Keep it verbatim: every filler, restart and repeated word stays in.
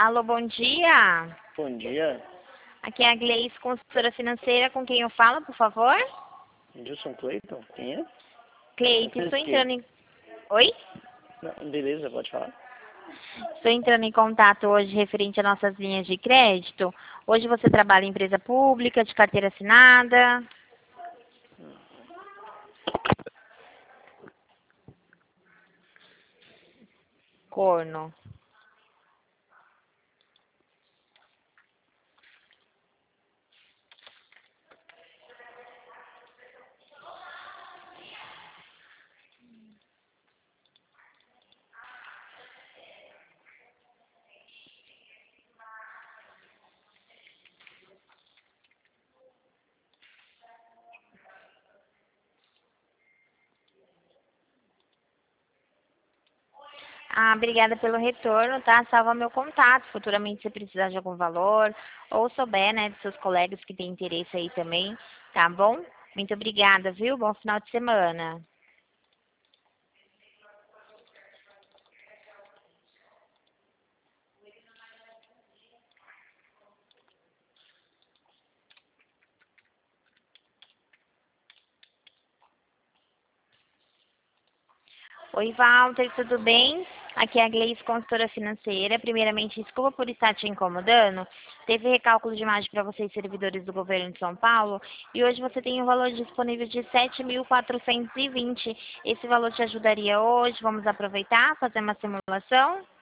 Alô, bom dia. Bom dia. Aqui é a Gleice, consultora financeira, com quem eu falo, por favor? Gilson Clayton? Quem é? Cleide, estou entrando em... Oi? Não, beleza, pode falar. Estou entrando em contato hoje referente às nossas linhas de crédito. Hoje você trabalha em empresa pública, de carteira assinada? Corno. Ah, obrigada pelo retorno, tá? Salva meu contato. Futuramente, se precisar de algum valor ou souber, né, dos seus colegas que têm interesse aí também, tá bom? Muito obrigada, viu? Bom final de semana. Oi, Walter, tudo bem? Aqui é a Gleice, consultora financeira. Primeiramente, desculpa por estar te incomodando. Teve recálculo de imagem para vocês, servidores do governo de São Paulo, e hoje você tem um valor disponível de sete mil quatrocentos e vinte. Esse valor te ajudaria hoje? Vamos aproveitar, fazer uma simulação?